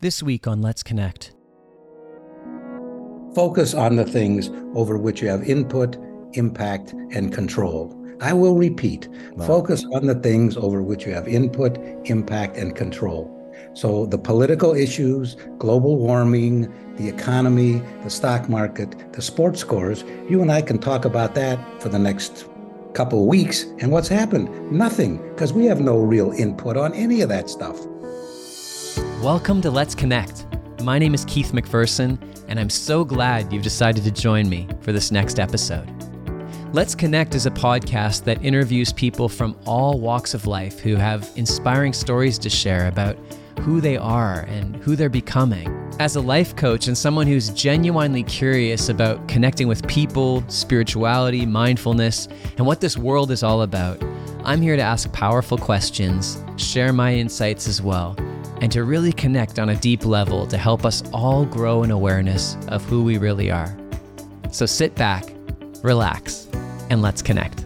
This week on Let's Connect. Focus on the things over which you have input, impact, and control. I will repeat, Focus on the things over which you have input, impact, and control. So the political issues, global warming, the economy, the stock market, the sports scores, you and I can talk about that for the next couple of weeks. And what's happened? Nothing, because we have no real input on any of that stuff. Welcome to Let's Connect. My name is Keith McPherson, and I'm so glad you've decided to join me for this next episode. Let's Connect is a podcast that interviews people from all walks of life who have inspiring stories to share about who they are and who they're becoming. As a life coach and someone who's genuinely curious about connecting with people, spirituality, mindfulness, and what this world is all about, I'm here to ask powerful questions, share my insights as well, and to really connect on a deep level to help us all grow in awareness of who we really are. So sit back, relax, and let's connect.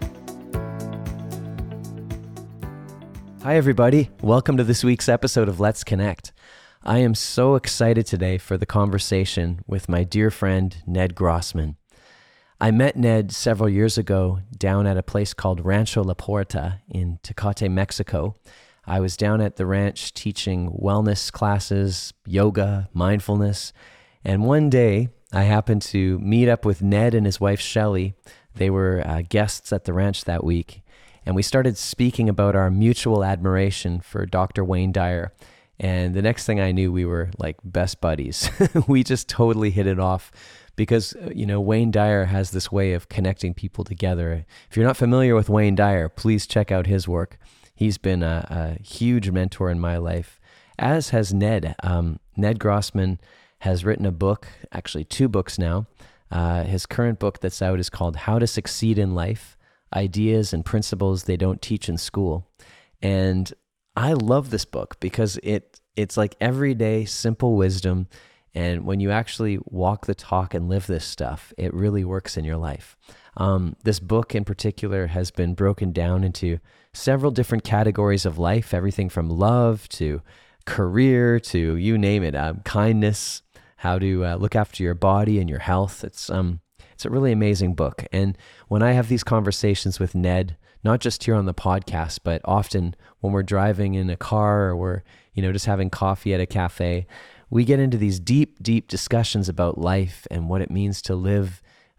Hi, everybody. Welcome to this week's episode of Let's Connect. I am so excited today for the conversation with my dear friend, Ned Grossman. I met Ned several years ago down at a place called Rancho La Puerta in Tecate, Mexico. I was down at the ranch teaching wellness classes, yoga, mindfulness, and one day I happened to meet up with Ned and his wife Shelly. They were guests at the ranch that week, and we started speaking about our mutual admiration for Dr. Wayne Dyer. And the next thing I knew, we were like best buddies. We just totally hit it off because, Wayne Dyer has this way of connecting people together. If you're not familiar with Wayne Dyer, please check out his work. He's been a huge mentor in my life, as has Ned. Ned Grossman has written a book, actually 2 books now. His current book that's out is called How to Succeed in Life, Ideas and Principles They Don't Teach in School. And I love this book because it's like everyday simple wisdom. And when you actually walk the talk and live this stuff, it really works in your life. This book in particular has been broken down into several different categories of life, everything from love to career to you name it, kindness, how to look after your body and your health. It's a really amazing book. And when I have these conversations with Ned, not just here on the podcast, but often when we're driving in a car or we're just having coffee at a cafe, we get into these deep, deep discussions about life and what it means to live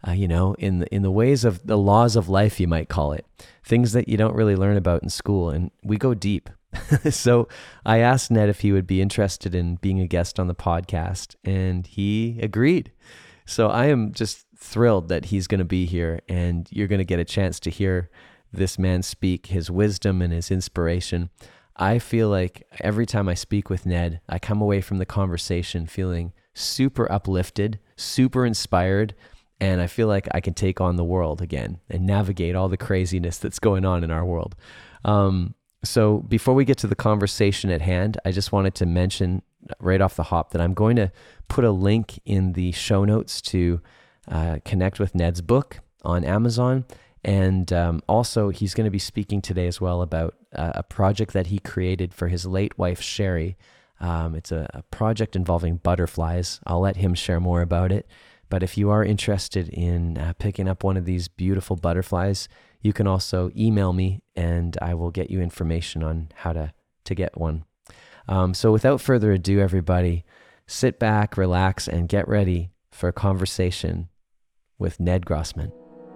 in the ways of the laws of life, you might call it, things that you don't really learn about in school. And we go deep. So I asked Ned if he would be interested in being a guest on the podcast, and he agreed. So I am just thrilled that he's going to be here, and you're going to get a chance to hear this man speak his wisdom and his inspiration. I feel like every time I speak with Ned, I come away from the conversation feeling super uplifted, super inspired, and I feel like I can take on the world again and navigate all the craziness that's going on in our world. So before we get to the conversation at hand, I just wanted to mention right off the hop that I'm going to put a link in the show notes to connect with Ned's book on Amazon. And also, he's going to be speaking today as well about a project that he created for his late wife, Sherry. It's a project involving butterflies. I'll let him share more about it. But if you are interested in picking up one of these beautiful butterflies, you can also email me and I will get you information on how to get one. So without further ado, everybody, sit back, relax, and get ready for a conversation with Ned Grossman.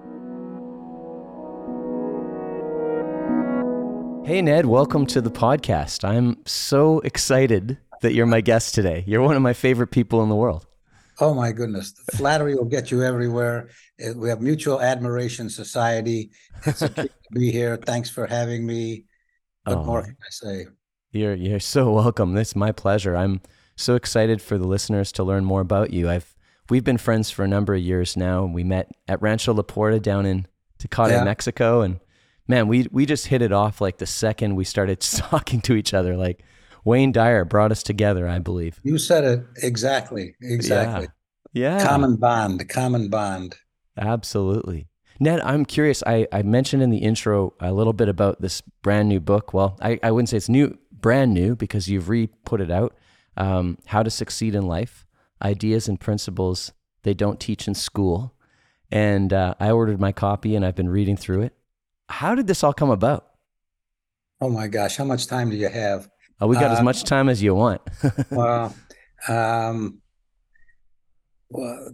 Hey, Ned, welcome to the podcast. I'm so excited that you're my guest today. You're one of my favorite people in the world. Oh, my goodness. Flattery will get you everywhere. We have Mutual Admiration Society. It's a treat to be here. Thanks for having me. What more can I say? You're so welcome. It's my pleasure. I'm so excited for the listeners to learn more about you. We've been friends for a number of years now. We met at Rancho La Puerta down in Tecate, Mexico. And man, we just hit it off like the second we started talking to each other. Like Wayne Dyer brought us together, I believe. You said it exactly. Yeah. Common bond. Absolutely. Ned, I'm curious. I mentioned in the intro a little bit about this brand new book. Well, I wouldn't say it's brand new because you've re-put it out. How to Succeed in Life, Ideas and Principles They Don't Teach in School. And I ordered my copy and I've been reading through it. How did this all come about? Oh my gosh, how much time do you have? We got as much time as you want. Well, um, well,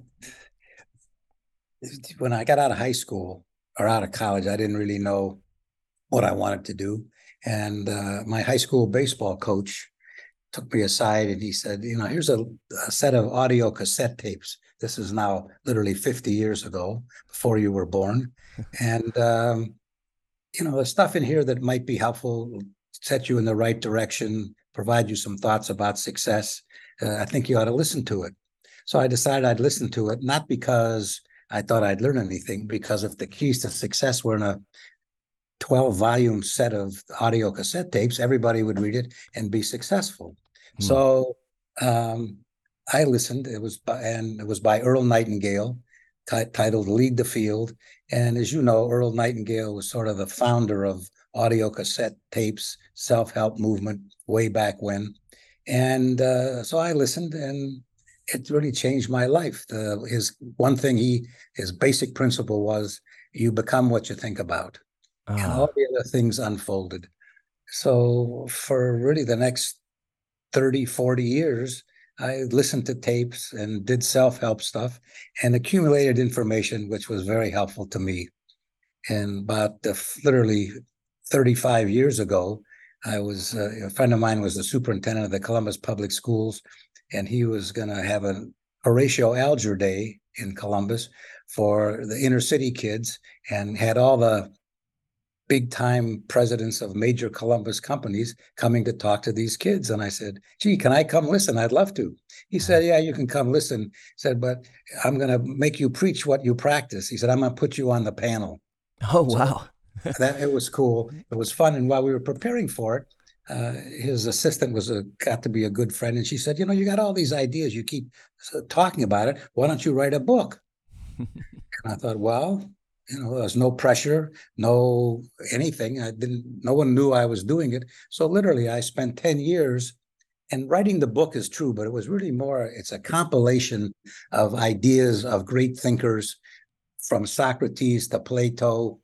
when I got out of high school or out of college, I didn't really know what I wanted to do. And my high school baseball coach took me aside and he said, here's a set of audio cassette tapes. This is now literally 50 years ago, before you were born. And, there's stuff in here that might be helpful, set you in the right direction, provide you some thoughts about success. I think you ought to listen to it. So I decided I'd listen to it, not because I thought I'd learn anything, because if the keys to success were in a 12-volume set of audio cassette tapes, everybody would read it and be successful. So I listened. It was by Earl Nightingale, titled "Lead the Field." And as you know, Earl Nightingale was sort of the founder of audio cassette tapes, self-help movement way back when. And so I listened, and it really changed my life. His basic principle was, you become what you think about. And all the other things unfolded. So for really the next 30, 40 years, I listened to tapes and did self-help stuff and accumulated information, which was very helpful to me. And about literally 35 years ago, a friend of mine was the superintendent of the Columbus Public Schools, and he was going to have a Horatio Alger Day in Columbus for the inner city kids, and had all the big time presidents of major Columbus companies coming to talk to these kids. And I said, gee, can I come listen? I'd love to. He said, yeah, you can come listen. He said, but I'm going to make you preach what you practice. He said, I'm going to put you on the panel. Oh, wow. It was cool. It was fun. And while we were preparing for it, his assistant got to be a good friend. And she said, you got all these ideas. You keep talking about it. Why don't you write a book? And I thought, well, there's no pressure, no anything. No one knew I was doing it. So literally I spent 10 years, and writing the book is true, but it was really it's a compilation of ideas of great thinkers, from Socrates to Plato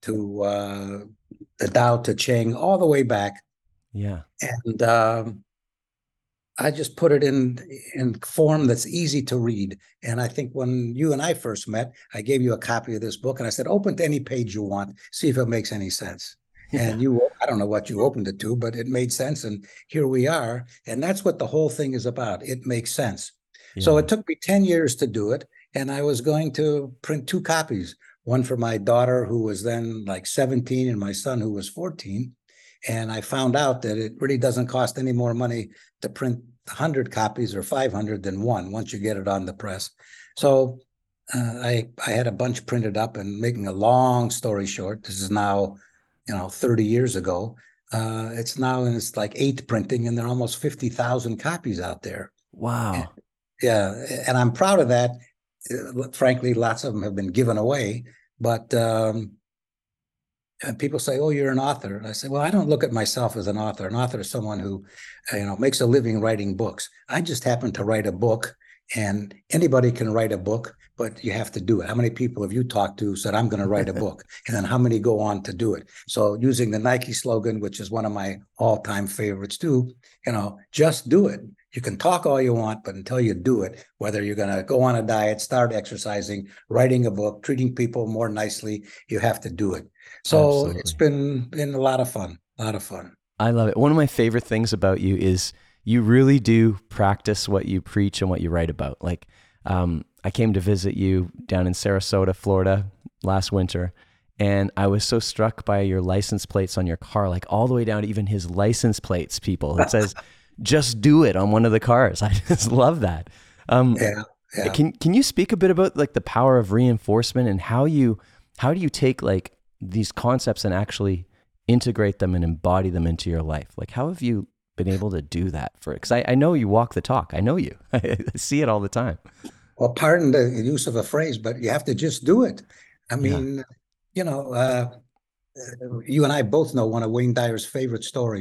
to the Tao Te Ching, all the way back. Yeah. And I just put it in form that's easy to read. And I think when you and I first met, I gave you a copy of this book and I said, open to any page you want, see if it makes any sense. Yeah. And I don't know what you opened it to, but it made sense. And here we are. And that's what the whole thing is about. It makes sense. Yeah. So it took me 10 years to do it. And I was going to print 2 copies, one for my daughter, who was then like 17, and my son, who was 14. And I found out that it really doesn't cost any more money to print 100 copies or 500 than one, once you get it on the press. So I had a bunch printed up, and making a long story short, this is now, 30 years ago. It's now in its like 8th printing, and there are almost 50,000 copies out there. Wow. And I'm proud of that. Frankly, lots of them have been given away, but people say, oh, you're an author. And I say, well, I don't look at myself as an author. An author is someone who, makes a living writing books. I just happen to write a book, and anybody can write a book, but you have to do it. How many people have you talked to said, I'm going to write a book? And then how many go on to do it? So using the Nike slogan, which is one of my all-time favorites too, just do it. You can talk all you want, but until you do it, whether you're going to go on a diet, start exercising, writing a book, treating people more nicely, you have to do it. So Absolutely. It's been a lot of fun, I love it. One of my favorite things about you is you really do practice what you preach and what you write about. Like, I came to visit you down in Sarasota, Florida last winter, and I was so struck by your license plates on your car, like all the way down to even his license plates, people. It says, just do it on one of the cars. I just love that. Yeah. Can you speak a bit about like the power of reinforcement, and how do you take like these concepts and actually integrate them and embody them into your life? Like, how have you been able to do that because I know you walk the talk. I know you. I see it all the time. Well, pardon the use of a phrase, but you have to just do it. I mean, you and I both know one of Wayne Dyer's favorite stories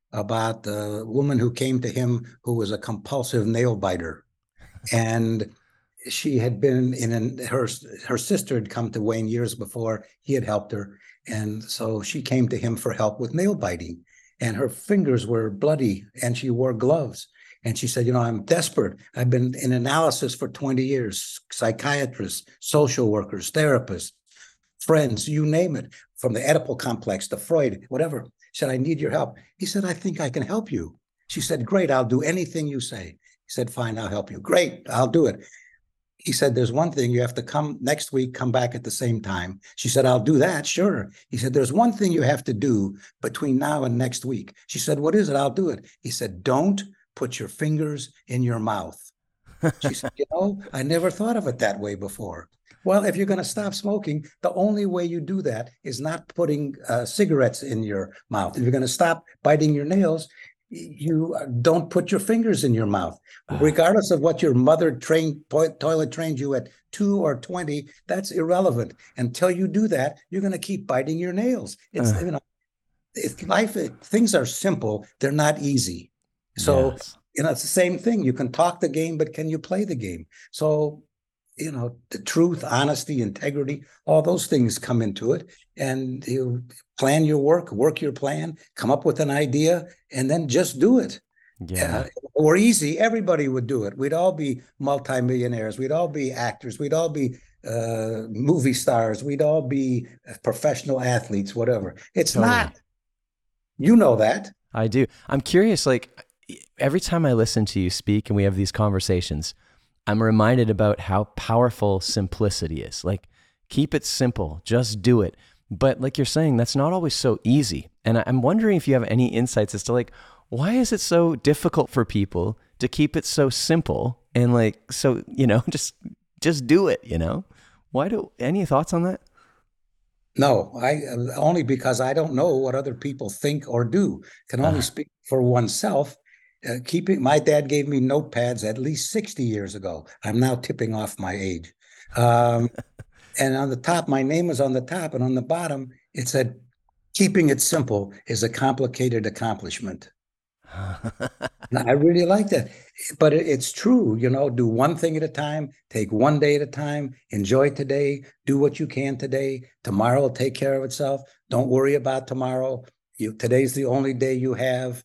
about the woman who came to him who was a compulsive nail biter. And she had been her sister had come to Wayne years before. He had helped her. And so she came to him for help with nail biting. And her fingers were bloody and she wore gloves. And she said, I'm desperate. I've been in analysis for 20 years, psychiatrists, social workers, therapists, friends, you name it, from the Oedipal complex to Freud, whatever. She said, I need your help. He said, I think I can help you. She said, great, I'll do anything you say. He said, fine, I'll help you. Great, I'll do it. He said, there's one thing, you have to come next week, come back at the same time. She said, I'll do that, sure. He said, there's one thing you have to do between now and next week. She said, what is it? I'll do it. He said, don't put your fingers in your mouth. She said, I never thought of it that way before. Well, if you're going to stop smoking, the only way you do that is not putting cigarettes in your mouth. If you're going to stop biting your nails, you don't put your fingers in your mouth. Regardless of what your mother toilet trained you at 2 or 20, that's irrelevant. Until you do that, you're going to keep biting your nails. Things are simple. They're not easy. So, Yes. It's the same thing. You can talk the game, but can you play the game? So, the truth, honesty, integrity, all those things come into it. And you plan your work your plan, come up with an idea, and then just do it. Yeah. Or easy, everybody would do it. We'd all be multimillionaires. We'd all be actors. We'd all be movie stars. We'd all be professional athletes, whatever. It's Totally. not. You know that. I do. I'm curious, like every time I listen to you speak and we have these conversations, I'm reminded about how powerful simplicity is. Like, keep it simple, just do it. But like you're saying, that's not always so easy. And I'm wondering if you have any insights as to like, why is it so difficult for people to keep it so simple and like, so, just do it, any thoughts on that? No, I only because I don't know what other people think or do. Can only speak for oneself. My dad gave me notepads at least 60 years ago. I'm now tipping off my age. And on the top, my name was on the top, and on the bottom, it said, keeping it simple is a complicated accomplishment. I really like that. But it's true, do one thing at a time, take one day at a time, enjoy today, do what you can today. Tomorrow will take care of itself. Don't worry about tomorrow. Today's the only day you have.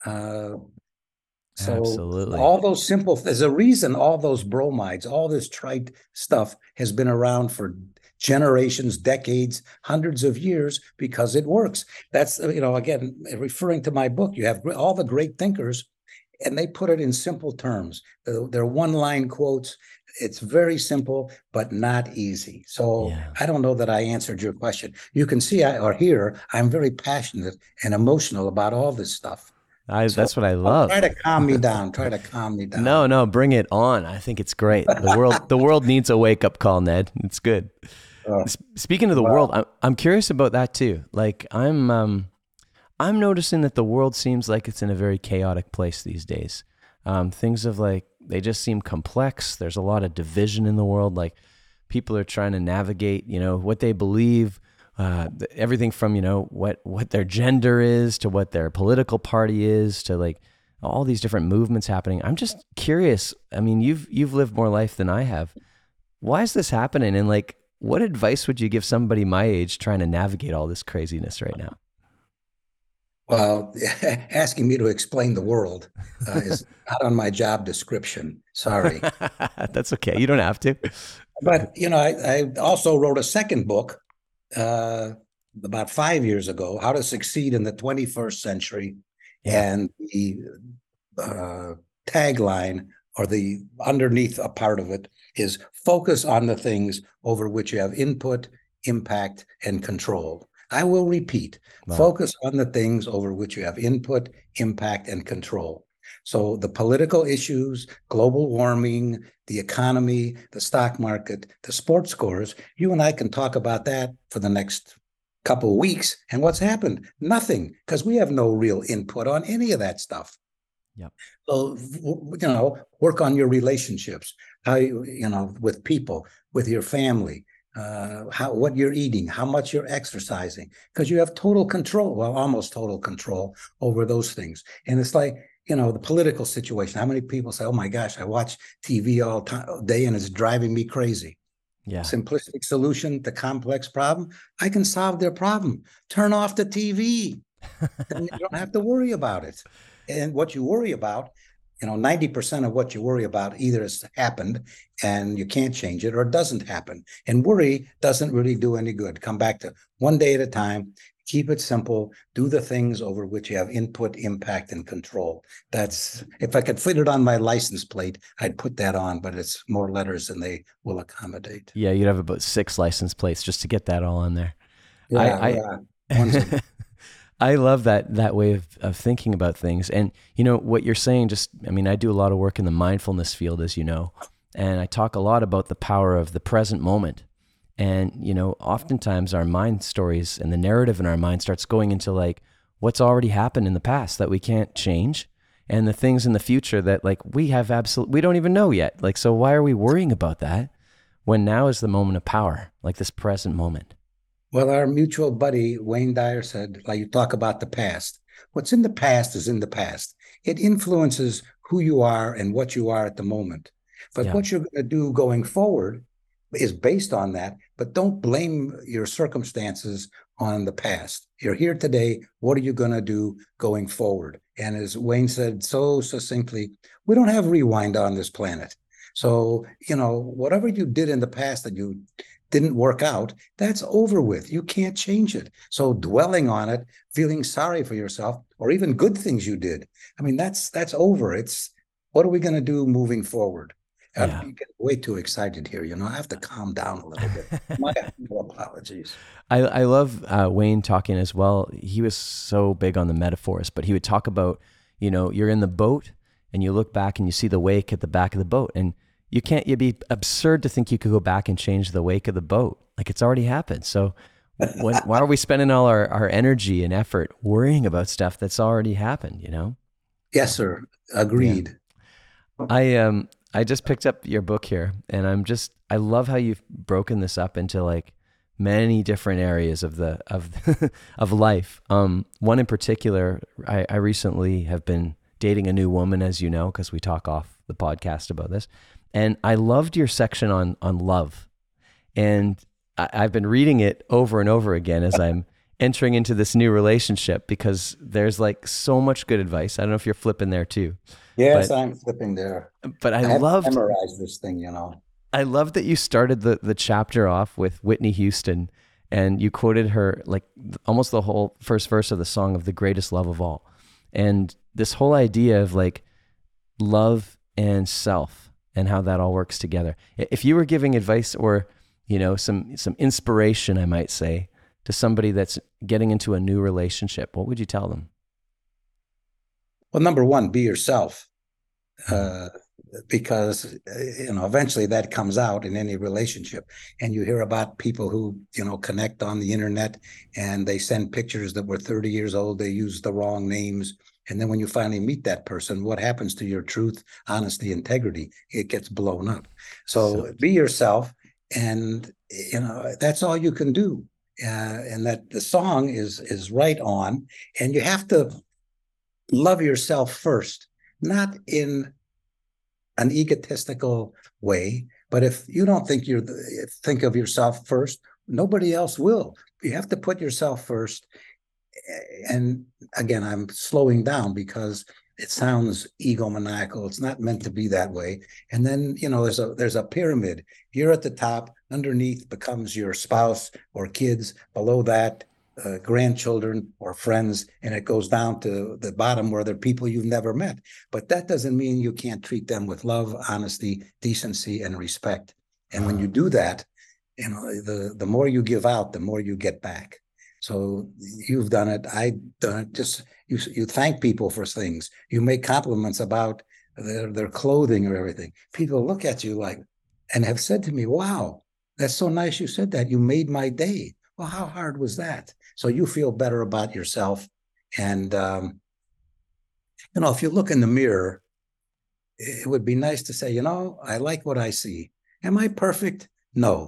So Absolutely. all those there's a reason all those bromides, all this trite stuff has been around for generations, decades, hundreds of years, because it works. That's, again, referring to my book, you have all the great thinkers and they put it in simple terms. They're one-line quotes. It's very simple, but not easy. So yeah. I don't know that I answered your question. You can see or hear, I'm very passionate and emotional about all this stuff. That's what I love. Try to calm me down. No, bring it on. I think it's great. The world needs a wake-up call, Ned. It's good. Speaking of the world, I'm curious about that too. Like I'm noticing that the world seems like it's in a very chaotic place these days. Things they just seem complex. There's a lot of division in the world. Like people are trying to navigate, what they believe, everything from, what their gender is to what their political party is to like all these different movements happening. I'm just curious. I mean, you've lived more life than I have. Why is this happening? And like, what advice would you give somebody my age trying to navigate all this craziness right now? Well, asking me to explain the world is not on my job description. Sorry. That's okay. You don't have to. But, I also wrote a second book about 5 years ago, How to Succeed in the 21st Century. Yeah. And the tagline, or the underneath a part of it, is focus on the things over which you have input, impact, and control. I will repeat, focus on the things over which you have input, impact, and control. So the political issues, global warming, the economy, the stock market, the sports scores, you and I can talk about that for the next couple of weeks. And what's happened? Nothing, because we have no real input on any of that stuff. Yep. So, work on your relationships, with people, with your family, what you're eating, how much you're exercising, because you have total control, well, almost total control over those things. And it's like, the political situation. How many people say, "Oh my gosh, I watch TV all day and it's driving me crazy." Yeah. Simplistic solution to complex problem. I can solve their problem. Turn off the TV. Then you don't have to worry about it. And what you worry about, 90% of what you worry about either has happened and you can't change it, or it doesn't happen. And worry doesn't really do any good. Come back to one day at a time. Keep it simple. Do the things over which you have input, impact, and control. That's, if I could fit it on my license plate, I'd put that on, but it's more letters than they will accommodate. Yeah, you'd have about 6 license plates just to get that all on there. Yeah. I love that way of thinking about things. And what you're saying, I do a lot of work in the mindfulness field, as you know, and I talk a lot about the power of the present moment. And, oftentimes our mind stories and the narrative in our mind starts going into like what's already happened in the past that we can't change, and the things in the future that like we don't even know yet. Like, so why are we worrying about that when now is the moment of power, like this present moment? Well, our mutual buddy, Wayne Dyer, said, like, you talk about the past. What's in the past is in the past. It influences who you are and what you are at the moment. But what you're going to do going forward is based on that. But don't blame your circumstances on the past. You're here today. What are you going to do going forward? And as Wayne said so succinctly, we don't have rewind on this planet. So, whatever you did in the past that you didn't work out, that's over with. You can't change it. So dwelling on it, feeling sorry for yourself, or even good things you did, that's over. It's, what are we going to do moving forward? Yeah. You get way too excited here. I have to calm down a little bit. My apologies. I love Wayne talking as well. He was so big on the metaphors, but he would talk about, you're in the boat and you look back and you see the wake at the back of the boat, and it'd be absurd to think you could go back and change the wake of the boat. Like, it's already happened. So why are we spending all our energy and effort worrying about stuff that's already happened, Yes, sir. Agreed. Yeah. I just picked up your book here, and I love how you've broken this up into like many different areas of of life. One in particular, I recently have been dating a new woman, as you know, because we talk off the podcast about this. And I loved your section on love. And I've been reading it over and over again as I'm entering into this new relationship, because there's like so much good advice. I don't know if you're flipping there too. Yes, I'm flipping there. But I have loved memorized this thing, I love that you started the chapter off with Whitney Houston, and you quoted her like almost the whole first verse of the song of The Greatest Love of All. And this whole idea of like love and self and how that all works together. If you were giving advice or, some inspiration, I might say, to somebody that's getting into a new relationship, what would you tell them? Well, number one, be yourself, because, eventually that comes out in any relationship. And you hear about people who, connect on the internet and they send pictures that were 30 years old. They use the wrong names. And then when you finally meet that person, what happens to your truth, honesty, integrity? It gets blown up. So be yourself. And, that's all you can do. And that the song is right on. And you have to love yourself first, not in an egotistical way, but if you don't think of yourself first, nobody else will. You have to put yourself first. And again, I'm slowing down because it sounds egomaniacal. It's not meant to be that way. And then, there's a pyramid. You're at the top. Underneath becomes your spouse or kids. Below that, grandchildren or friends, and it goes down to the bottom where they're people you've never met. But that doesn't mean you can't treat them with love, honesty, decency, and respect. And when you do that, the more you give out, the more you get back. So you've done it. I've done it. Just you thank people for things. You make compliments about their clothing or everything. People look at you like, and have said to me, "Wow, that's so nice you said that. You made my day." Well, how hard was that? So you feel better about yourself. And, if you look in the mirror, it would be nice to say, I like what I see. Am I perfect? No.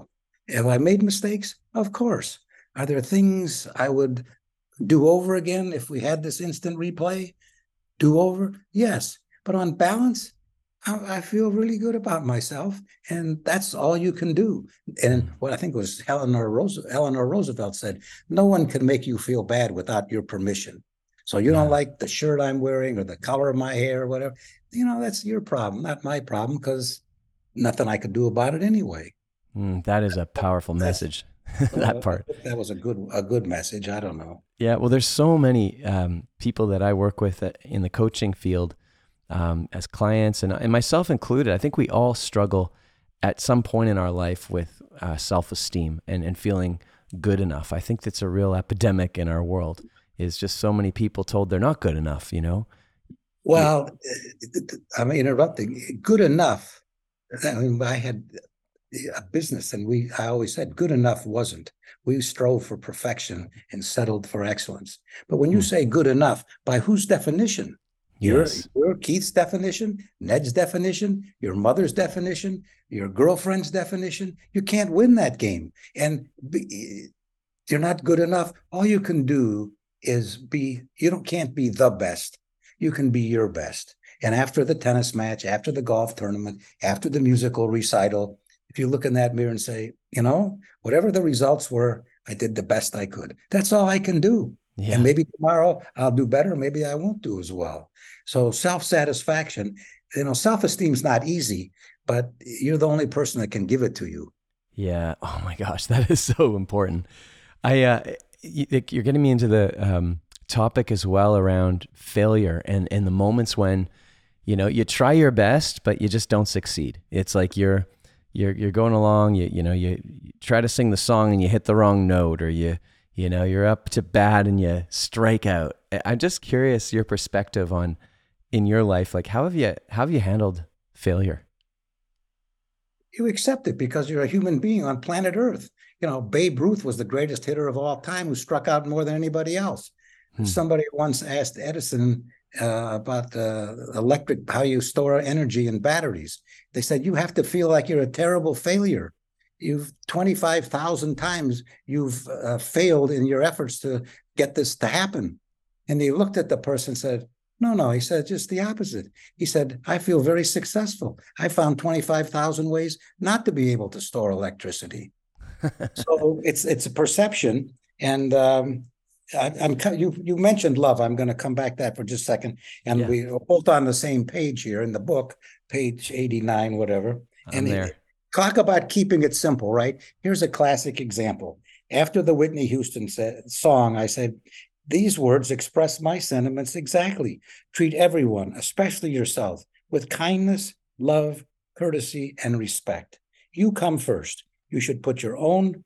Have I made mistakes? Of course. Are there things I would do over again if we had this instant replay? Do over? Yes. But on balance, I feel really good about myself, and that's all you can do. And what I think was Eleanor Roosevelt said, no one can make you feel bad without your permission. So you don't like the shirt I'm wearing or the color of my hair or whatever, that's your problem, not my problem, because nothing I could do about it anyway. That is a powerful message. That part. That was a good message. I don't know. Yeah, well, there's so many people that I work with in the coaching field as clients, and myself included. I think we all struggle at some point in our life with self-esteem and feeling good enough. I think that's a real epidemic in our world. Is just so many people told they're not good enough. Well, I'm interrupting. Good enough. I had a business, and I always said good enough wasn't. We strove for perfection and settled for excellence. But when you say good enough, by whose definition? Yes. Your Keith's definition, Ned's definition, your mother's definition, your girlfriend's definition. You can't win that game. And you're not good enough. All you can do is can't be the best. You can be your best. And after the tennis match, after the golf tournament, after the musical recital, if you look in that mirror and say, whatever the results were, I did the best I could. That's all I can do. Yeah. And maybe tomorrow I'll do better. Maybe I won't do as well. So self-satisfaction, self-esteem's not easy, but you're the only person that can give it to you. Yeah. Oh my gosh, that is so important. You're getting me into the topic as well around failure and the moments when, you try your best, but you just don't succeed. It's like you're going along, you try to sing the song and you hit the wrong note, or you're up to bat and you strike out. I'm just curious your perspective on in your life, like how have you handled failure? You accept it because you're a human being on planet Earth. Babe Ruth was the greatest hitter of all time, who struck out more than anybody else. Somebody once asked Edison about how you store energy in batteries. They said, you have to feel like you're a terrible failure. 25,000 times you've failed in your efforts to get this to happen. And he looked at the person and said, no, he said, just the opposite. He said, I feel very successful. I found 25,000 ways not to be able to store electricity. So it's a perception. And you mentioned love. I'm going to come back to that for just a second. And we're both on the same page here in the book, page 89, whatever. I'm there. Talk about keeping it simple, right? Here's a classic example. After the Whitney Houston song, I said, these words express my sentiments exactly. Treat everyone, especially yourself, with kindness, love, courtesy, and respect. You come first. You should put your own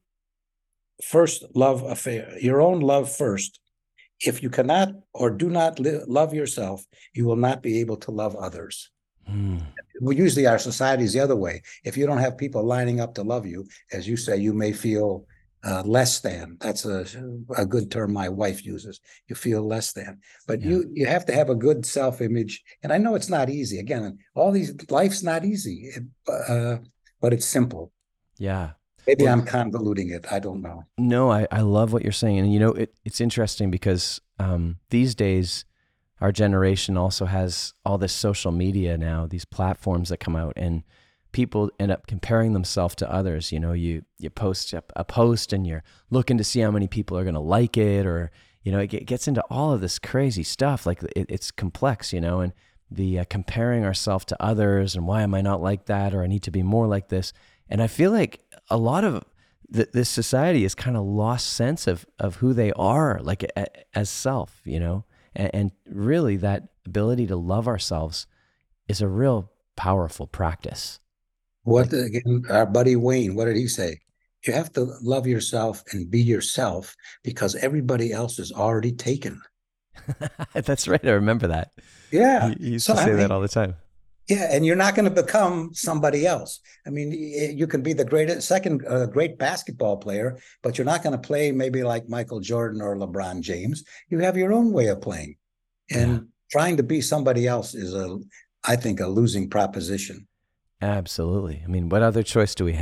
love first. If you cannot or do not love yourself, you will not be able to love others. Well, usually our society is the other way. If you don't have people lining up to love you, as you say, you may feel less than. That's a good term my wife uses. You feel less than. But you have to have a good self-image. And I know it's not easy. Again, life's not easy, but it's simple. Yeah. Maybe I'm convoluting it. I don't know. No, I love what you're saying. And it's interesting because these days, our generation also has all this social media now, these platforms that come out, and people end up comparing themselves to others. You post a post and you're looking to see how many people are going to like it, or, it gets into all of this crazy stuff. Like it's complex, and the comparing ourselves to others and why am I not like that? Or I need to be more like this. And I feel like a lot of this society has kind of lost sense of who they are, like as self, and really that ability to love ourselves is a real powerful practice. Again, our buddy Wayne, what did he say? You have to love yourself and be yourself because everybody else is already taken. That's right. I remember that. Yeah. He used to say that all the time. Yeah, and you're not going to become somebody else. I mean, you can be the great basketball player, but you're not going to play maybe like Michael Jordan or LeBron James. You have your own way of playing. And trying to be somebody else is, I think, a losing proposition. Absolutely. I mean, what other choice do we have?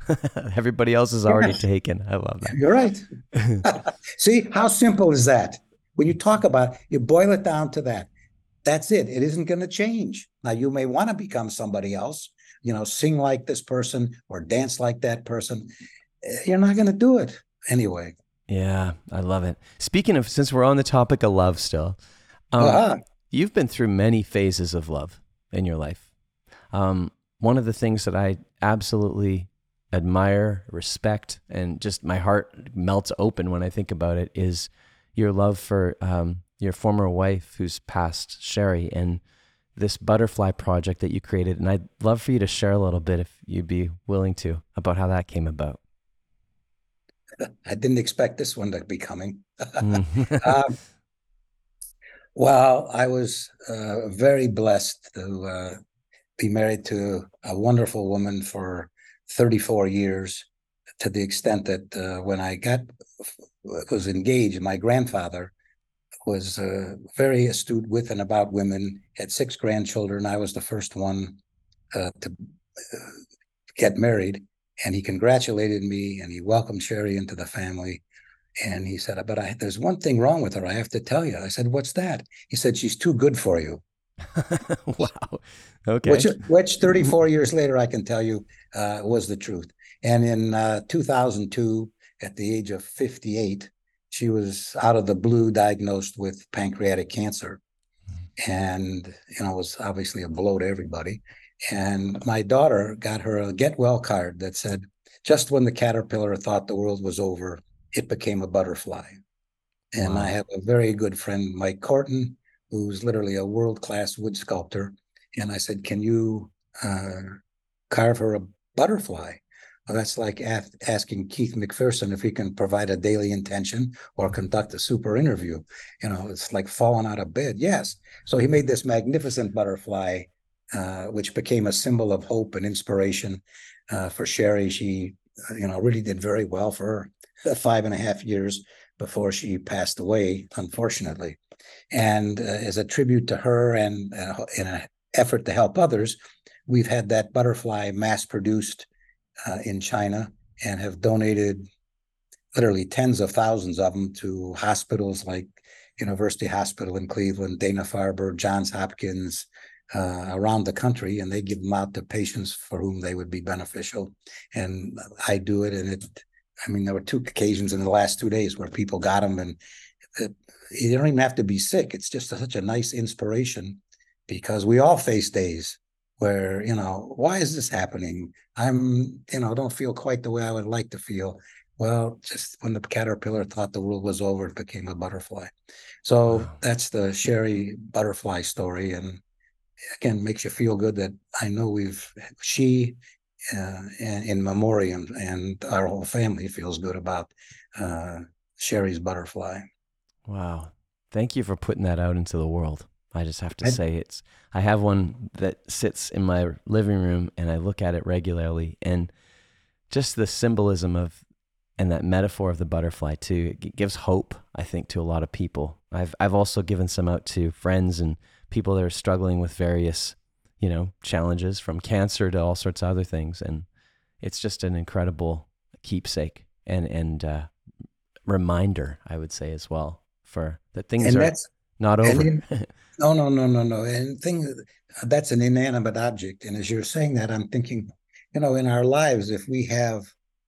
Everybody else is already taken. I love You're right. that. See, how simple is that? When you talk about it, you boil it down to that. That's it. It isn't going to change. Now, you may want to become somebody else, sing like this person or dance like that person. You're not going to do it anyway. Yeah, I love it. Speaking of, since we're on the topic of love still, Uh-huh. you've been through many phases of love in your life. One of the things that I absolutely admire, respect, and just my heart melts open when I think about it is your love for your former wife who's passed, Sherry, and this butterfly project that you created. And I'd love for you to share a little bit, if you'd be willing to, about how that came about. I didn't expect this one to be coming. Mm. uh, well, I was very blessed to be married to a wonderful woman for 34 years, to the extent that when I was engaged, my grandfather was very astute with and about women, had 6 grandchildren. I was the first one to get married, and he congratulated me and he welcomed Sherry into the family. And he said, but there's one thing wrong with her, I have to tell you. I said, what's that? He said, she's too good for you. Wow. Okay. Which 34 years later, I can tell you was the truth. And in 2002, at the age of 58, she was out of the blue diagnosed with pancreatic cancer. And, it was obviously a blow to everybody. And my daughter got her a get well card that said, just when the caterpillar thought the world was over, it became a butterfly. And Wow. I have a very good friend, Mike Corton, who's literally a world-class wood sculptor. And I said, can you carve her a butterfly? Well, that's like asking Keith McPherson if he can provide a daily intention or conduct a super interview. It's like falling out of bed. Yes. So he made this magnificent butterfly, which became a symbol of hope and inspiration for Sherry. She, really did very well for her 5.5 years before she passed away, unfortunately. And as a tribute to her and in an effort to help others, we've had that butterfly mass produced in China and have donated literally tens of thousands of them to hospitals like University Hospital in Cleveland, Dana-Farber, Johns Hopkins, around the country, and they give them out to patients for whom they would be beneficial. And I do it, and there were 2 occasions in the last 2 days where people got them, and you don't even have to be sick. It's just such a nice inspiration, because we all face days where, why is this happening? I'm, don't feel quite the way I would like to feel. Well, just when the caterpillar thought the world was over, it became a butterfly. So Wow. that's the Sherry butterfly story. And again, makes you feel good that I know she in memoriam, and our whole family feels good about Sherry's butterfly. Wow. Thank you for putting that out into the world. I just have to I, say I have one that sits in my living room and I look at it regularly, and just the symbolism of, and that metaphor of the butterfly too, it gives hope, I think, to a lot of people. I've also given some out to friends and people that are struggling with various, challenges, from cancer to all sorts of other things. And it's just an incredible keepsake and reminder, I would say, as well, for that things are not over. No. And that's an inanimate object. And as you're saying that, I'm thinking, in our lives, if we have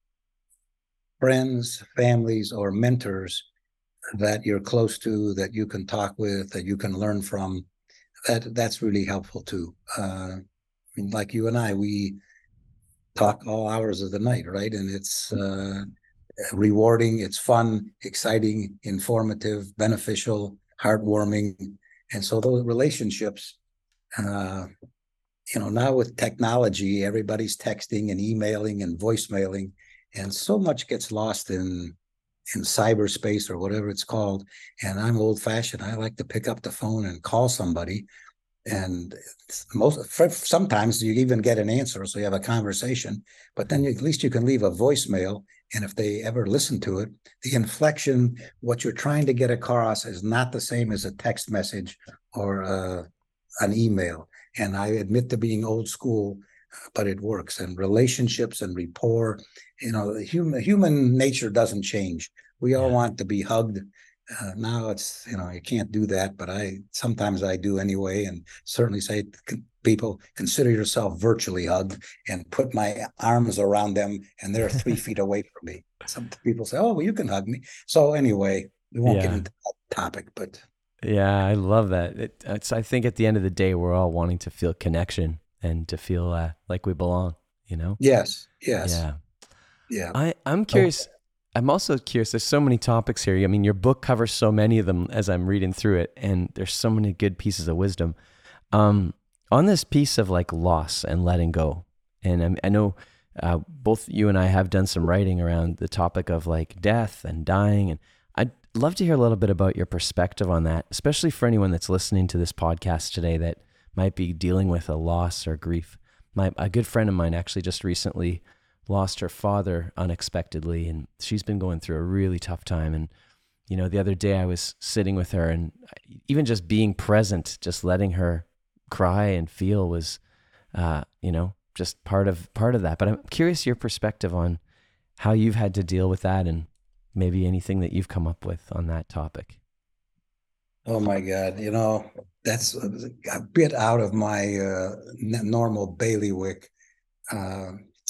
friends, families, or mentors that you're close to, that you can talk with, that you can learn from, that's really helpful too. Like you and I, we talk all hours of the night, right? And it's rewarding, it's fun, exciting, informative, beneficial, heartwarming. And so those relationships, now with technology, everybody's texting and emailing and voicemailing, and so much gets lost in cyberspace or whatever it's called. And I'm old fashioned. I like to pick up the phone and call somebody. And sometimes you even get an answer, so you have a conversation, but then at least you can leave a voicemail. And if they ever listen to it, the inflection, what you're trying to get across, is not the same as a text message or an email. And I admit to being old school. but it works. And relationships and rapport, human nature doesn't change. We all want to be hugged. Now it's, you can't do that, but sometimes I do anyway, and certainly say people, consider yourself virtually hugged, and put my arms around them and they're 3 feet away from me. Some people say, oh, well, you can hug me. So anyway, we won't get Yeah. into that topic, but Yeah, I love that. I think at the end of the day, we're all wanting to feel connection and to feel like we belong, you know? yes, Yeah. yeah. I'm Okay. curious. I'm also curious. There's so many topics here. I mean, your book covers so many of them as I'm reading through it, and there's so many good pieces of wisdom. On this piece of like loss and letting go, and I know both you and I have done some writing around the topic of like death and dying, and I'd love to hear a little bit about your perspective on that, especially for anyone that's listening to this podcast today that might be dealing with a loss or grief. A good friend of mine actually just recently lost her father unexpectedly, and she's been going through a really tough time. And the other day I was sitting with her, and even just being present, just letting her cry and feel was just part of that. But I'm curious your perspective on how you've had to deal with that, and maybe anything that you've come up with on that topic. Oh my God, that's a bit out of my normal bailiwick. Uh,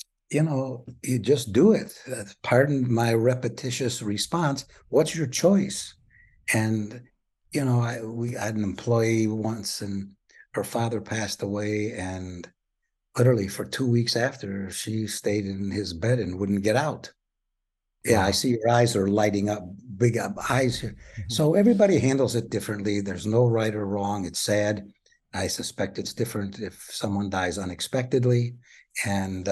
you just do it. Pardon my repetitious response. What's your choice? And we had an employee once, and her father passed away, and literally for 2 weeks after, she stayed in his bed and wouldn't get out. Yeah, I Wow. see your eyes are lighting up, big up eyes here. So everybody handles it differently. There's no right or wrong. It's sad. I suspect it's different if someone dies unexpectedly, and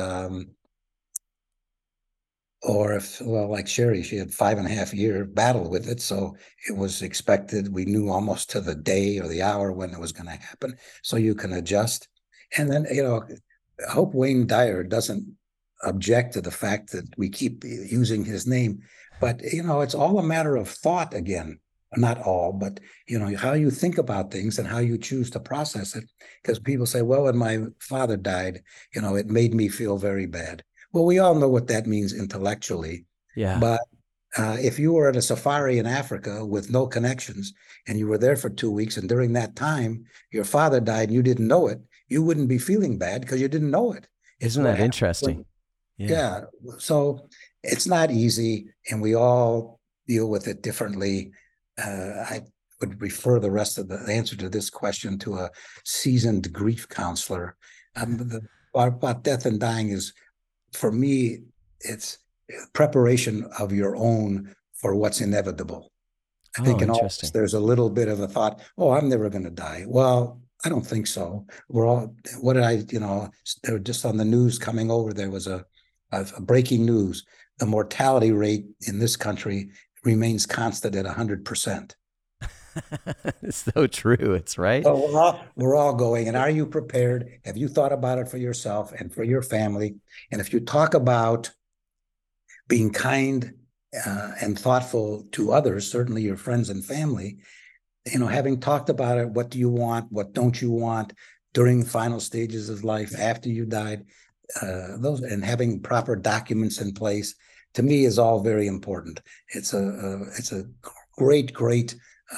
or if, well, like Sherry, she had 5.5 year battle with it, so it was expected. We knew almost to the day or the hour when it was going to happen, so you can adjust. And then, I hope Wayne Dyer doesn't object to the fact that we keep using his name, but it's all a matter of thought again. Not all, but how you think about things and how you choose to process it. Because people say, well, when my father died, it made me feel very bad. Well, we all know what that means intellectually, Yeah. but if you were at a safari in Africa with no connections and you were there for 2 weeks, and during that time your father died and you didn't know it, you wouldn't be feeling bad because you didn't know it. It's Isn't what that happens interesting? Yeah. yeah. So it's not easy, and we all deal with it differently. I would refer the rest of the answer to this question to a seasoned grief counselor. The part about death and dying is, for me, it's preparation of your own for what's inevitable. I think Oh, in all this, interesting. there's a little bit of a thought, oh, I'm never going to die. Well, I don't think so. What did they were just on the news coming over, there was a breaking news. The mortality rate in this country remains constant at 100%. It's so true. It's right. So we're all going. And are you prepared? Have you thought about it for yourself and for your family? And if you talk about being kind and thoughtful to others, certainly your friends and family, having talked about it, what do you want? What don't you want during the final stages of life after you died? Those, and having proper documents in place, to me, is all very important. It's a great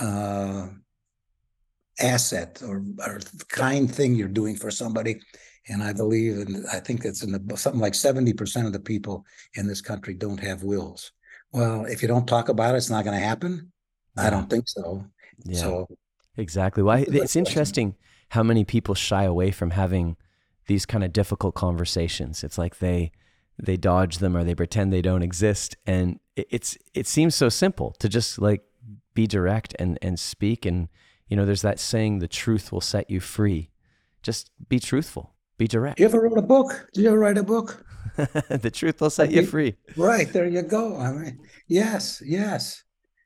asset, or kind thing you're doing for somebody. And I believe, and I think it's something like 70% of the people in this country don't have wills. Well, if you don't talk about it, it's not going to happen. I Yeah. don't think so. Yeah. So Exactly. Well, that's a good it's question. interesting how many people shy away from having these kind of difficult conversations. It's like they dodge them or they pretend they don't exist, and it seems so simple to just like be direct and speak. And there's that saying, "The truth will set you free." Just be truthful. Be You direct. ever wrote a book? Did you ever write a book? The truth will set Like you free. right, there you go. I mean, yes.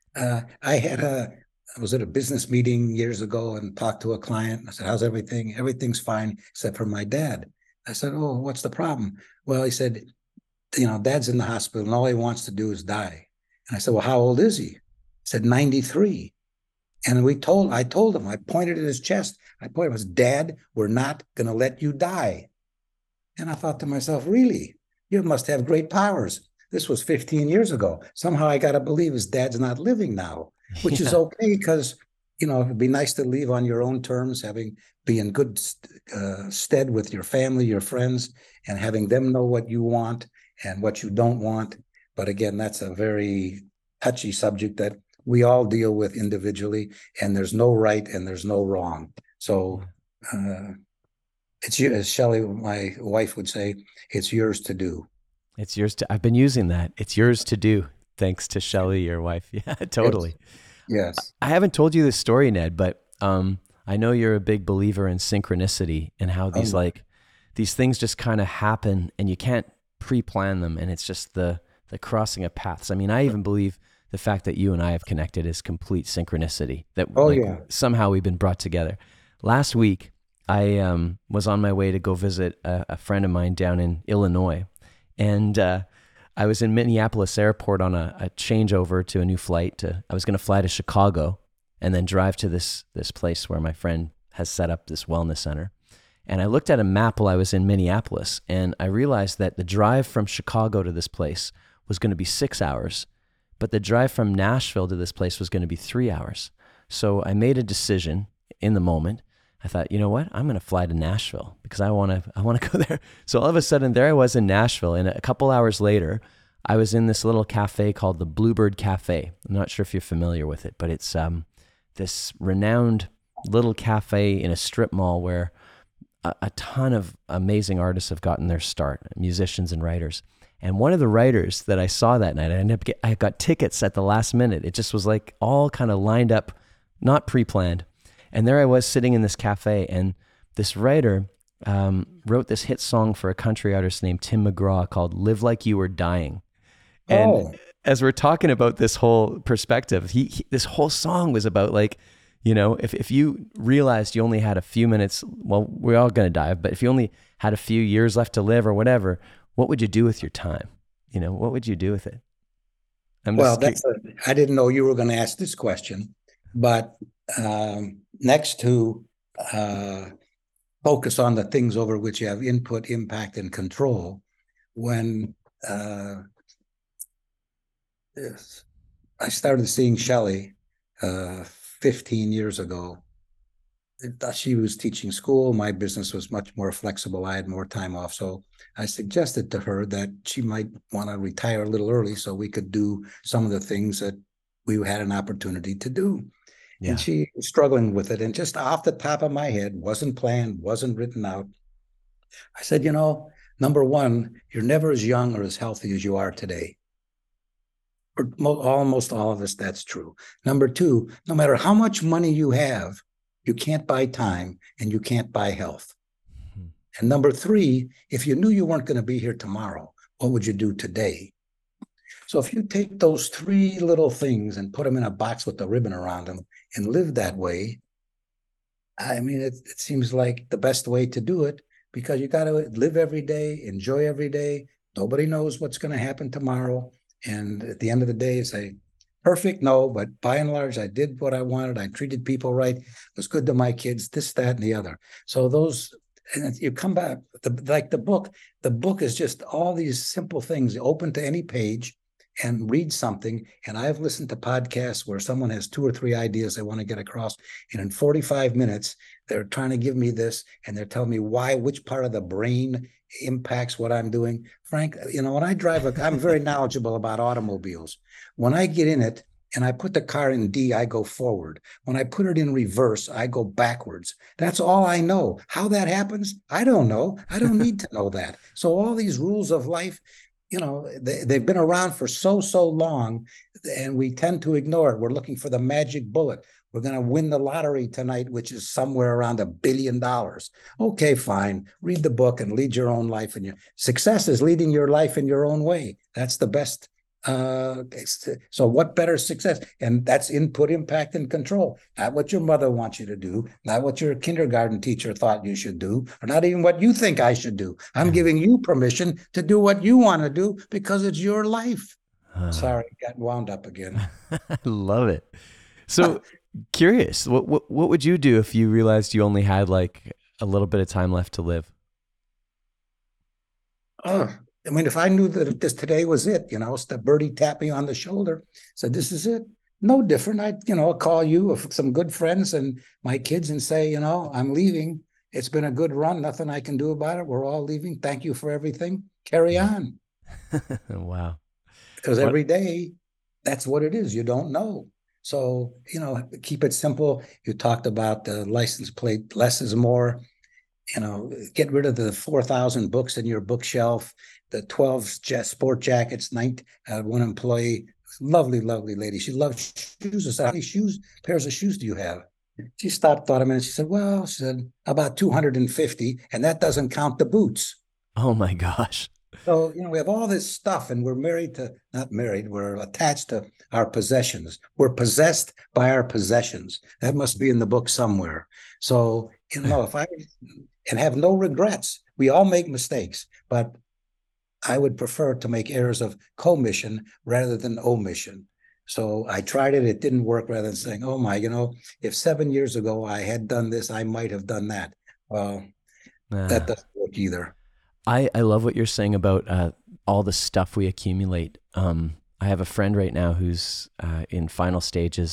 I was at a business meeting years ago and talked to a client. I said, how's everything? Everything's fine except for my dad. I said, oh, what's the problem? Well, he said, dad's in the hospital and all he wants to do is die. And I said, well, how old is he? He said, 93. And I told him, I pointed at his chest. I pointed, I was, Dad, we're not going to let you die. And I thought to myself, really? You must have great powers. This was 15 years ago. Somehow I got to believe his dad's not living now, which is Yeah. okay because, it'd be nice to leave on your own terms, be in good stead with your family, your friends, and having them know what you want and what you don't want. But again, that's a very touchy subject that we all deal with individually, and there's no right and there's no wrong. So it's you, as Shelley, my wife, would say, it's yours to do. It's yours to, I've been using that. It's yours to do. Thanks to Shelley, your wife. Yeah, totally. Yes. I haven't told you this story, Ned, but I know you're a big believer in synchronicity and how these things just kind of happen and you can't pre-plan them, and it's just the crossing of paths. I mean, I even believe the fact that you and I have connected is complete synchronicity. That somehow we've been brought together. Last week, I was on my way to go visit a friend of mine down in Illinois, and I was in Minneapolis Airport on a changeover to a new flight. I was going to fly to Chicago and then drive to this place where my friend has set up this wellness center. And I looked at a map while I was in Minneapolis, and I realized that the drive from Chicago to this place was going to be 6 hours, but the drive from Nashville to this place was going to be 3 hours. So I made a decision in the moment. I thought, you know what? I'm going to fly to Nashville because I want to go there. So all of a sudden, there I was in Nashville, and a couple hours later, I was in this little cafe called the Bluebird Cafe. I'm not sure if you're familiar with it, but it's this renowned little cafe in a strip mall where a ton of amazing artists have gotten their start, musicians and writers. And one of the writers that I saw that night, I got tickets at the last minute. It just was like all kind of lined up, not pre-planned. And there I was sitting in this cafe, and this writer wrote this hit song for a country artist named Tim McGraw called "Live Like You Were Dying." And as we're talking about this whole perspective, this whole song was about if you realized you only had a few minutes, well, we're all going to die, but if you only had a few years left to live or whatever, what would you do with your time? What would you do with it? I didn't know you were going to ask this question, but next to focus on the things over which you have input, impact, and control, when I started seeing Shelley 15 years ago, she was teaching school. My business was much more flexible. I had more time off. So I suggested to her that she might want to retire a little early so we could do some of the things that we had an opportunity to do. Yeah. And she was struggling with it. And just off the top of my head, wasn't planned, wasn't written out. I said, number one, you're never as young or as healthy as you are today. For almost all of us, that's true. Number two, no matter how much money you have, you can't buy time and you can't buy health. Mm-hmm. And number three, if you knew you weren't going to be here tomorrow, what would you do today? So if you take those three little things and put them in a box with a ribbon around them and live that way, I mean, it seems like the best way to do it, because you got to live every day, enjoy every day. Nobody knows what's going to happen tomorrow. And at the end of the day, say, perfect, no, but by and large, I did what I wanted. I treated people right, was good to my kids, this, that, and the other. So those, and you come back, the book is just all these simple things, open to any page and read something. And I've listened to podcasts where someone has 2 or 3 ideas they want to get across. And in 45 minutes, they're trying to give me this, and they're telling me which part of the brain impacts what I'm doing. Frank, when I drive, I'm very knowledgeable about automobiles. When I get in it and I put the car in D, I go forward. When I put it in reverse, I go backwards. That's all I know. How that happens, I don't know. I don't need to know that. So all these rules of life, they've been around for so long, and we tend to ignore it. We're looking for the magic bullet. We're going to win the lottery tonight, which is somewhere around $1 billion. Okay, fine. Read the book and lead your own life. And your success is leading your life in your own way. That's the best. So what better success? And that's input, impact, and control. Not what your mother wants you to do, not what your kindergarten teacher thought you should do, or not even what you think I should do. I'm giving you permission to do what you want to do because it's your life. Sorry, got wound up again. I love it. So curious, what would you do if you realized you only had like a little bit of time left to live? Oh, I mean, if I knew that this today was it, it's the birdie tapped me on the shoulder, said, "This is it." No different. I'll call you of some good friends and my kids and say, "I'm leaving. It's been a good run. Nothing I can do about it. We're all leaving. Thank you for everything. Carry Yeah. on." Wow. Because What? every day, that's what it is. You don't know. So, keep it simple. You talked about the license plate, less is more. Get rid of the 4,000 books in your bookshelf, the 12 sport jackets. One employee, lovely, lovely lady. She loves shoes. I said, "How many pairs of shoes do you have?" She stopped, thought a minute. She said, "Well," she said, "about 250, and that doesn't count the boots." Oh my gosh. So, we have all this stuff and we're not married, we're attached to our possessions. We're possessed by our possessions. That must be in the book somewhere. So, if I and have no regrets, we all make mistakes, but I would prefer to make errors of commission rather than omission. So I tried it, it didn't work, rather than saying, "Oh my, if 7 years ago I had done this, I might have done that." Well, that Uh, doesn't work either. I love what you're saying about all the stuff we accumulate. I have a friend right now who's in final stages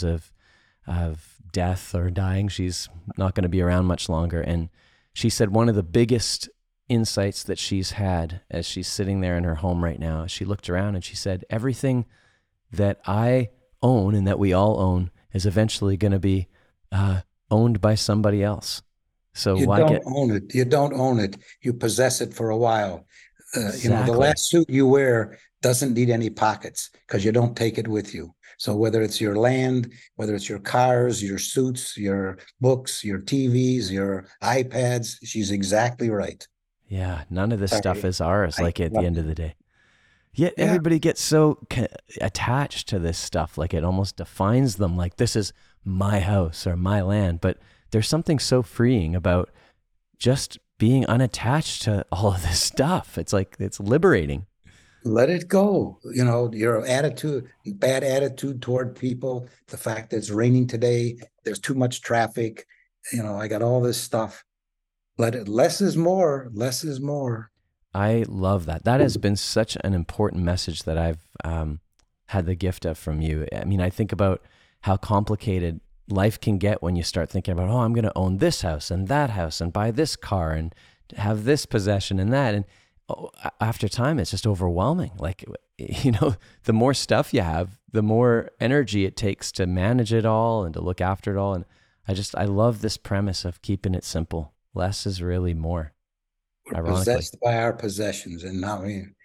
of death or dying. She's not going to be around much longer, and she said one of the biggest insights that she's had as she's sitting there in her home right now. She looked around and she said, "Everything that I own and that we all own is eventually going to be owned by somebody else. So You why don't get own it. You don't own it. You possess it for a while. The exactly? last suit you wear doesn't need any pockets because you don't take it with you. So whether it's your land, whether it's your cars, your suits, your books, your TVs, your iPads, she's exactly right. Yeah, none of this stuff Sorry. is ours. I Like at the love end it. of the day, yet Yeah. everybody gets so attached to this stuff. Like it almost defines them. Like this is my house or my land. But there's something so freeing about just being unattached to all of this stuff. It's like it's liberating. Let it go. Your bad attitude toward people, the fact that it's raining today, there's too much traffic, I got all this stuff. Let it, less is more, less is more. I love that. That has been such an important message that I've had the gift of from you. I mean, I think about how complicated life can get when you start thinking about, oh, I'm going to own this house and buy this car and have this possession and that. And after time, it's just overwhelming. Like, the more stuff you have, the more energy it takes to manage it all and to look after it all. And I love this premise of keeping it simple. Less is really more, We're ironically. possessed by our possessions. And now,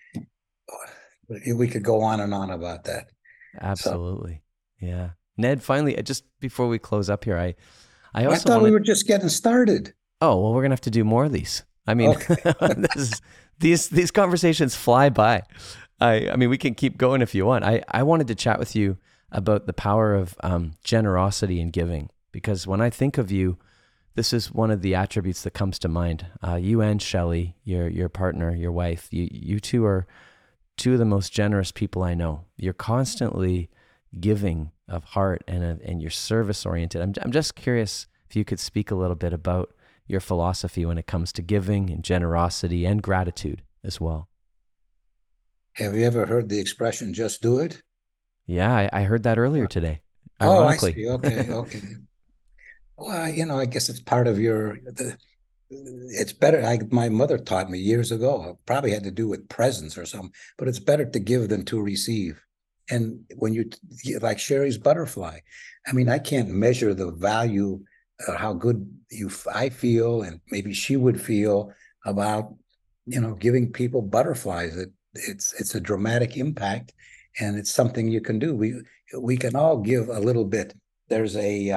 we could go on and on about that. So Absolutely. Yeah. Ned, finally, just before we close up here, I I also thought we wanted, were just getting started. oh, well, we're going to have to do more of these. I mean, Okay. this is, these conversations fly by. I mean, we can keep going if you want. I wanted to chat with you about the power of generosity and giving, because when I think of you, this is one of the attributes that comes to mind. You and Shelley, your partner, your wife, you two are two of the most generous people I know. You're constantly giving of heart and you're service oriented. I'm just curious if you could speak a little bit about your philosophy when it comes to giving and generosity and gratitude as well. Have you ever heard the expression, "just do it"? Yeah, I heard that earlier today, Oh, I ironically. see. Okay. Okay. Well, I guess it's part of it's better. My mother taught me years ago, it probably had to do with presents or something, but it's better to give than to receive. And when like Sherry's butterfly, I mean, I can't measure the value, how good I feel, and maybe she would feel about, giving people butterflies. It's a dramatic impact, and it's something you can do. We can all give a little bit. There's a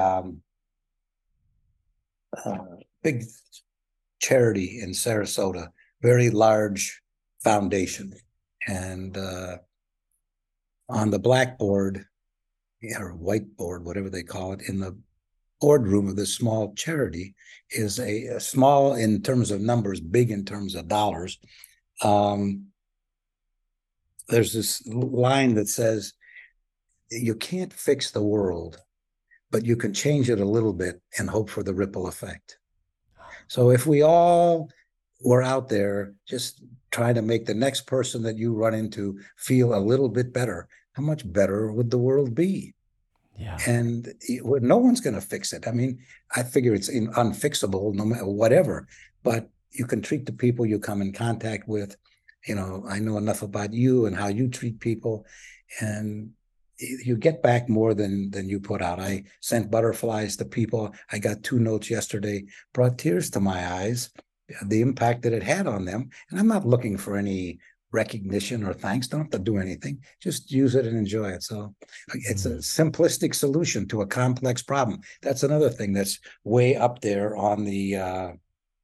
big charity in Sarasota, very large foundation. And on the blackboard, or whiteboard, whatever they call it, in the boardroom of this small charity is a small in terms of numbers, big in terms of dollars. Um, there's this line that says, "You can't fix the world, but you can change it a little bit and hope for the ripple effect." So if we all were out there just try to make the next person that you run into feel a little bit better, how much better would the world be? Yeah. And no one's going to fix it. I mean, I figure it's unfixable, no matter whatever. But you can treat the people you come in contact with. I know enough about you and how you treat people, and you get back more than you put out. I sent butterflies to people. I got 2 notes yesterday, brought tears to my eyes, the impact that it had on them. And I'm not looking for any recognition or thanks. Don't have to do anything. Just use it and enjoy it. So it's a simplistic solution to a complex problem. That's another thing that's way up there on the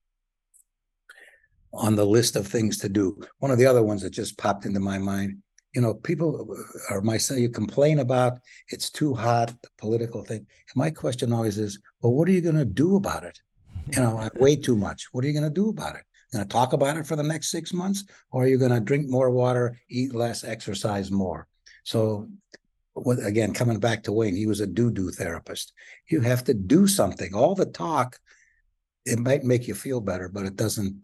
list of things to do. One of the other ones that just popped into my mind, people or myself, you complain about it's too hot, the political thing. And my question always is, well, what are you going to do about it? Way too much. What are you going to do about it? Going to talk about it for the next 6 months, or are you going to drink more water, eat less, exercise more? So, again, coming back to Wayne, he was a do therapist. You have to do something. All the talk, it might make you feel better, but it doesn't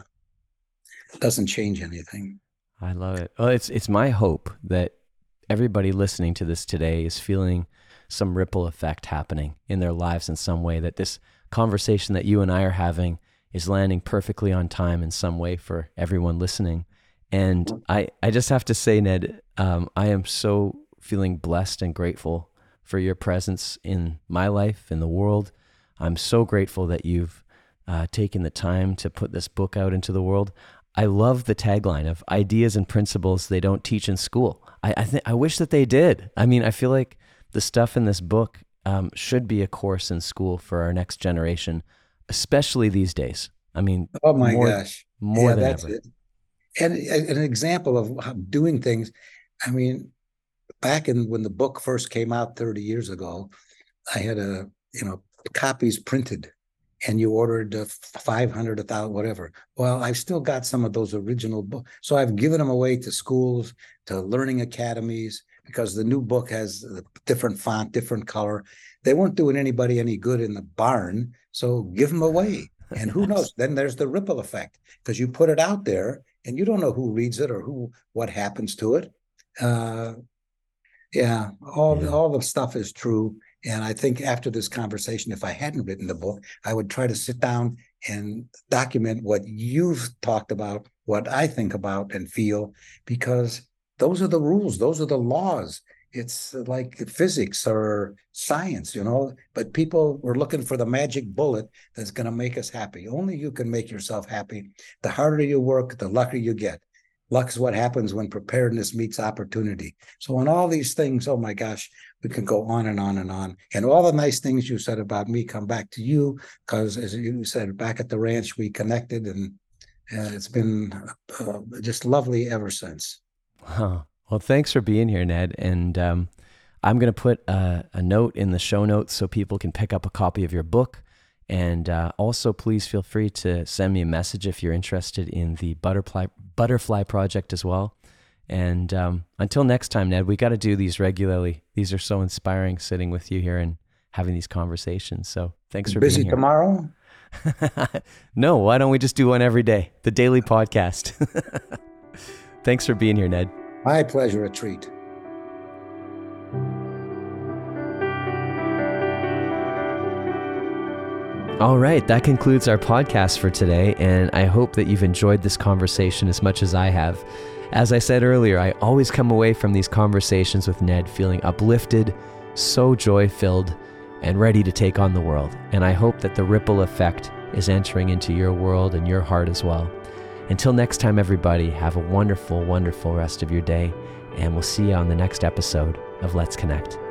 change anything. I love it. Well, it's my hope that everybody listening to this today is feeling some ripple effect happening in their lives in some way, that this conversation that you and I are having is landing perfectly on time in some way for everyone listening. And I just have to say, Ned, I am so feeling blessed and grateful for your presence in my life, in the world. I'm so grateful that you've taken the time to put this book out into the world. I love the tagline of ideas and principles they don't teach in school. I wish that they did. I mean, I feel like the stuff in this book should be a course in school for our next generation, especially these days. I mean, oh my gosh, more than ever. It. And an example of how doing things. I mean, back when the book first came out 30 years ago, I had copies printed, and you ordered 500, 1,000, whatever. Well, I've still got some of those original books, so I've given them away to schools, to learning academies, because the new book has a different font, different color. They weren't doing anybody any good in the barn, so give them away. And who knows? Then there's the ripple effect, because you put it out there and you don't know who reads it or what happens to it. All the stuff is true. And I think after this conversation, if I hadn't written the book, I would try to sit down and document what you've talked about, what I think about and feel, because those are the rules. Those are the laws. It's like physics or science, but people were looking for the magic bullet that's going to make us happy. Only you can make yourself happy. The harder you work, the luckier you get. Luck is what happens when preparedness meets opportunity. So on all these things, oh my gosh, we can go on and on and on. And all the nice things you said about me come back to you, because as you said, back at the ranch, we connected, and it's been just lovely ever since. Huh. Well, thanks for being here, Ned. And I'm going to put a note in the show notes so people can pick up a copy of your book. And also, please feel free to send me a message if you're interested in the Butterfly Project as well. And until next time, Ned, we got to do these regularly. These are so inspiring, sitting with you here and having these conversations. So thanks for being here. Busy tomorrow? No, why don't we just do one every day? The daily podcast. Thanks for being here, Ned. My pleasure, a treat. All right, that concludes our podcast for today, and I hope that you've enjoyed this conversation as much as I have. As I said earlier, I always come away from these conversations with Ned feeling uplifted, so joy-filled, and ready to take on the world. And I hope that the ripple effect is entering into your world and your heart as well. Until next time, everybody, have a wonderful, wonderful rest of your day, and we'll see you on the next episode of Let's Connect.